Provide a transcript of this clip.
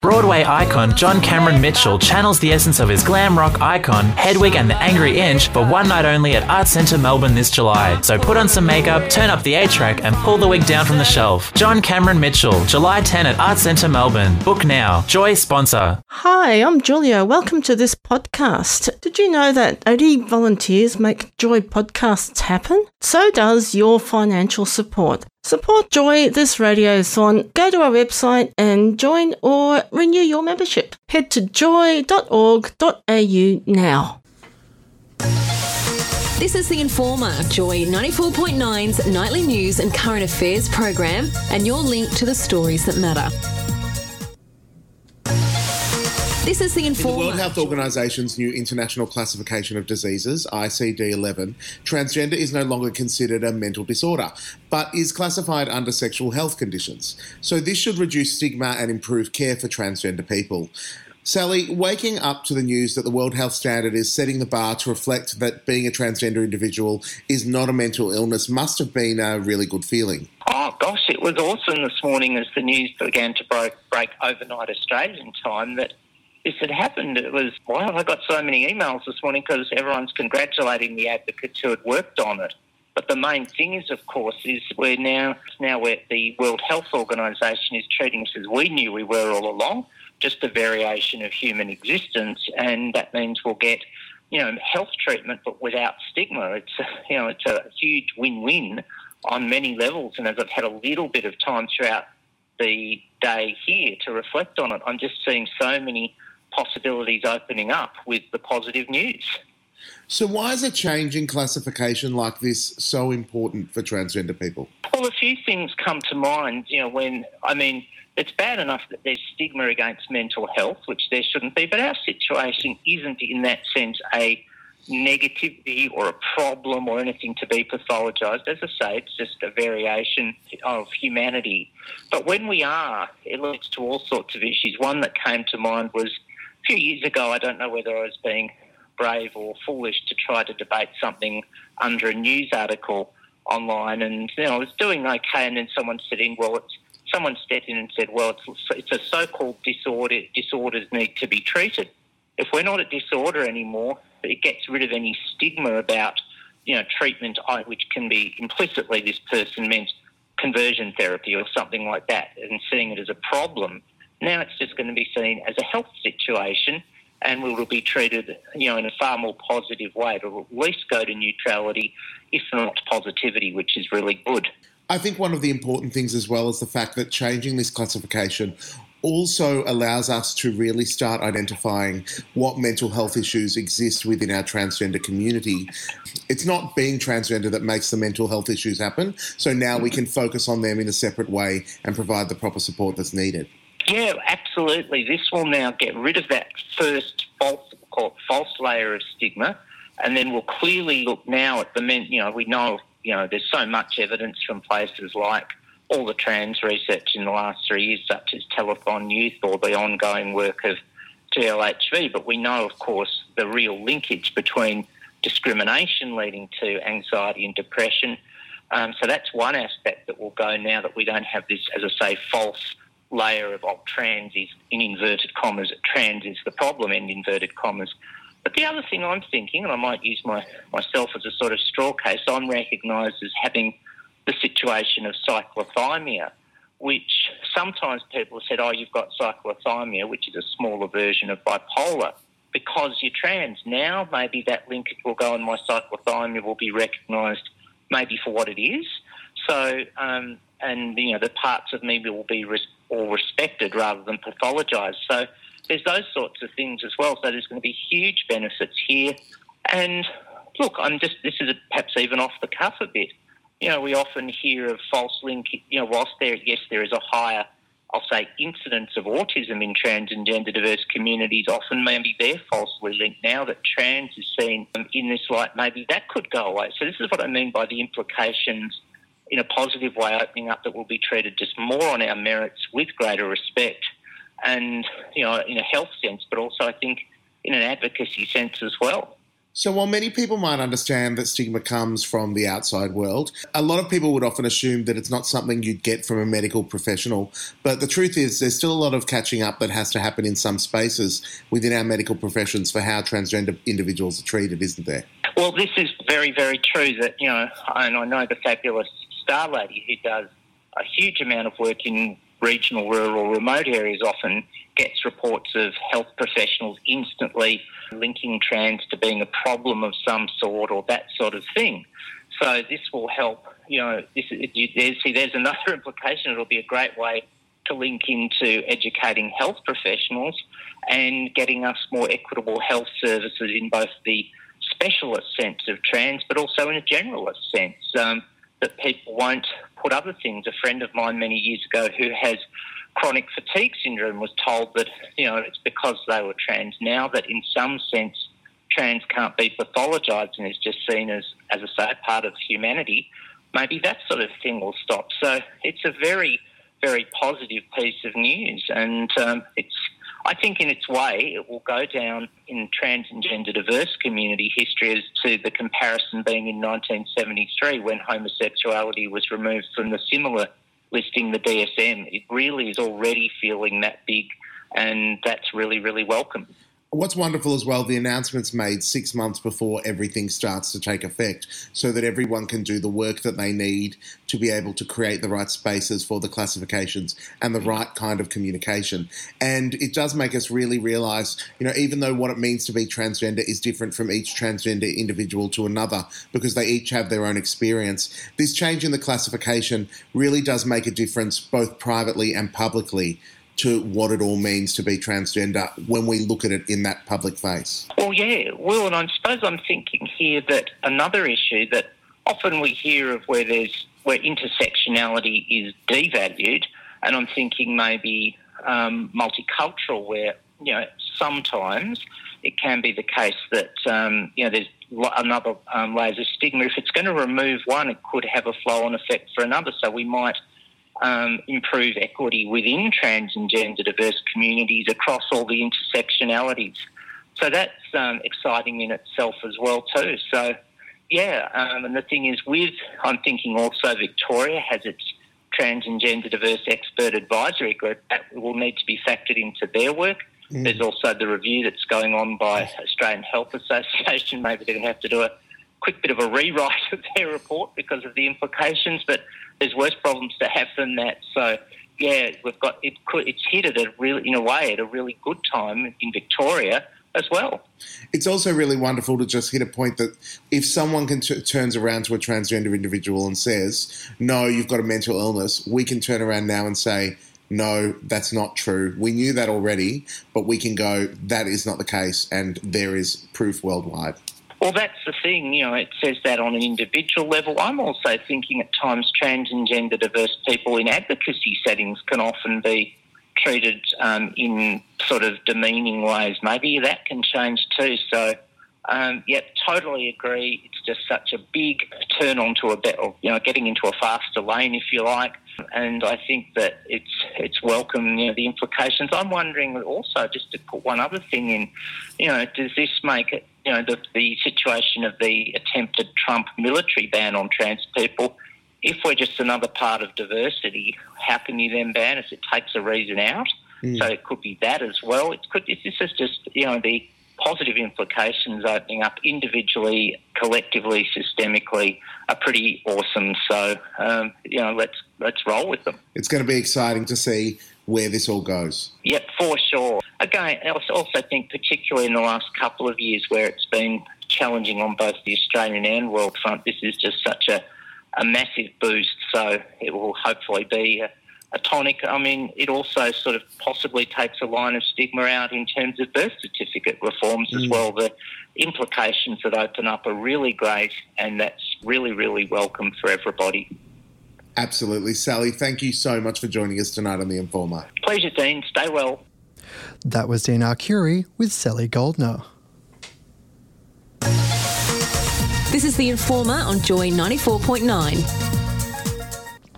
Broadway icon John Cameron Mitchell channels the essence of his glam rock icon, Hedwig and the Angry Inch, for one night only at Arts Centre Melbourne this July. So put on some makeup, turn up the A-track and pull the wig down from the shelf. John Cameron Mitchell, July 10 at Arts Centre Melbourne. Book now. Joy sponsor. Hi, I'm Julia. Welcome to this podcast. Did you know that 80 volunteers make Joy podcasts happen? So does your financial support. Support Joy, this radiothon. Go to our website and join or renew your membership. Head to joy.org.au now. This is The Informer, Joy 94.9's nightly news and current affairs program, and your link to the stories that matter. This is The Informer. In the World Health Organisation's new International Classification of Diseases, ICD-11, transgender is no longer considered a mental disorder, but is classified under sexual health conditions. So this should reduce stigma and improve care for transgender people. Sally, waking up to the news that the World Health Standard is setting the bar to reflect that being a transgender individual is not a mental illness must have been a really good feeling. Oh, gosh, it was awesome this morning as the news began to break overnight Australian time that this had happened. It was, wow, I got so many emails this morning because everyone's congratulating the advocates who had worked on it. But the main thing is, of course, is we're now where the World Health Organisation is treating us as we knew we were all along, just a variation of human existence, and that means we'll get, health treatment but without stigma. It's a huge win-win on many levels, and as I've had a little bit of time throughout the day here to reflect on it, I'm just seeing so many possibilities opening up with the positive news. So why is a change in classification like this so important for transgender people? Well, a few things come to mind, it's bad enough that there's stigma against mental health, which there shouldn't be, but our situation isn't in that sense a negativity or a problem or anything to be pathologised. As I say, it's just a variation of humanity. But when we are, it leads to all sorts of issues. One that came to mind was a few years ago, I don't know whether I was being brave or foolish to try to debate something under a news article online, and I was doing okay, and then someone stepped in and said, it's a so-called disorder. Disorders need to be treated. If we're not a disorder anymore, it gets rid of any stigma about, treatment, which can be implicitly this person meant conversion therapy or something like that, and seeing it as a problem. Now it's just going to be seen as a health situation, and we will be treated, in a far more positive way. It will at least go to neutrality, if not positivity, which is really good. I think one of the important things as well is the fact that changing this classification also allows us to really start identifying what mental health issues exist within our transgender community. It's not being transgender that makes the mental health issues happen, so now we can focus on them in a separate way and provide the proper support that's needed. Yeah, absolutely. This will now get rid of that first false layer of stigma, and then we'll clearly look now at the men. We know, there's so much evidence from places like all the trans research in the last 3 years, such as Telethon Youth or the ongoing work of GLHV, but we know, of course, the real linkage between discrimination leading to anxiety and depression. So that's one aspect that will go now that we don't have this, as I say, false layer of trans is, in inverted commas, trans is the problem, in inverted commas. But the other thing I'm thinking, and I might use myself as a sort of straw case, I'm recognised as having the situation of cyclothymia, which sometimes people have said, you've got cyclothymia, which is a smaller version of bipolar, because you're trans. Now maybe that linkage will go and my cyclothymia will be recognised maybe for what it is. So, the parts of me will be all respected rather than pathologised. So there's those sorts of things as well. So there's going to be huge benefits here. And look, this is perhaps even off the cuff a bit. We often hear of false link, whilst there is a higher, I'll say, incidence of autism in trans and gender diverse communities, often maybe they're falsely linked now that trans is seen in this light, maybe that could go away. So this is what I mean by the implications in a positive way opening up, that will be treated just more on our merits with greater respect and, in a health sense, but also I think in an advocacy sense as well. So while many people might understand that stigma comes from the outside world, a lot of people would often assume that it's not something you'd get from a medical professional. But the truth is there's still a lot of catching up that has to happen in some spaces within our medical professions for how transgender individuals are treated, isn't there? Well, this is very, very true that, and I know the fabulous Star Lady who does a huge amount of work in regional, rural, remote areas often gets reports of health professionals instantly linking trans to being a problem of some sort or that sort of thing. So this will help, there's another implication. It'll be a great way to link into educating health professionals and getting us more equitable health services in both the specialist sense of trans but also in a generalist sense, that people won't put other things. A friend of mine many years ago who has chronic fatigue syndrome was told that, it's because they were trans now that in some sense trans can't be pathologised and is just seen as I say, part of humanity. Maybe that sort of thing will stop. So it's a very, very positive piece of news, and I think in its way it will go down in trans and gender diverse community history as to the comparison being in 1973 when homosexuality was removed from the similar listing, the DSM. It really is already feeling that big, and that's really, really welcome. What's wonderful as well, the announcement's made 6 months before everything starts to take effect so that everyone can do the work that they need to be able to create the right spaces for the classifications and the right kind of communication. And it does make us really realise, even though what it means to be transgender is different from each transgender individual to another because they each have their own experience, this change in the classification really does make a difference both privately and publicly to what it all means to be transgender when we look at it in that public face. Well, yeah, Will, and I suppose I'm thinking here that another issue that often we hear of where intersectionality is devalued, and I'm thinking maybe multicultural, where, sometimes it can be the case that, there's another layers of stigma. If it's going to remove one, it could have a flow-on effect for another. So we might improve equity within trans and gender diverse communities across all the intersectionalities. So that's exciting in itself as well too. So, and the thing is I'm thinking also Victoria has its trans and gender diverse expert advisory group that will need to be factored into their work. There's also the review that's going on by Australian Health Association. Maybe they're going to have to do a quick bit of a rewrite of their report because of the implications, but there's worse problems to have than that. So, it's hit at a really good time in Victoria as well. It's also really wonderful to just hit a point that if someone turns around to a transgender individual and says, no, you've got a mental illness, we can turn around now and say, no, that's not true. We knew that already, but we can go, that is not the case, and there is proof worldwide. Well, that's the thing, it says that on an individual level. I'm also thinking at times trans and gender diverse people in advocacy settings can often be treated in sort of demeaning ways. Maybe that can change too. So, totally agree. It's just such a big turn onto a bit of, getting into a faster lane, if you like. And I think that it's welcome, the implications. I'm wondering also, just to put one other thing in, does this make it, the situation of the attempted Trump military ban on trans people, if we're just another part of diversity, how can you then ban us? It takes a reason out. So it could be that as well. This is just, the positive implications opening up individually, collectively, systemically are pretty awesome. So, let's roll with them. It's going to be exciting to see where this all goes. Yep, for sure. Again, I also think particularly in the last couple of years where it's been challenging on both the Australian and world front, this is just such a massive boost. So it will hopefully be a tonic. I mean, it also sort of possibly takes a line of stigma out in terms of birth certificate reforms as well. The implications that open up are really great, and that's really, really welcome for everybody. Absolutely. Sally, thank you so much for joining us tonight on The Informer. Pleasure, Dean. Stay well. That was Dean Arcuri with Sally Goldner. This is The Informer on Joy 94.9.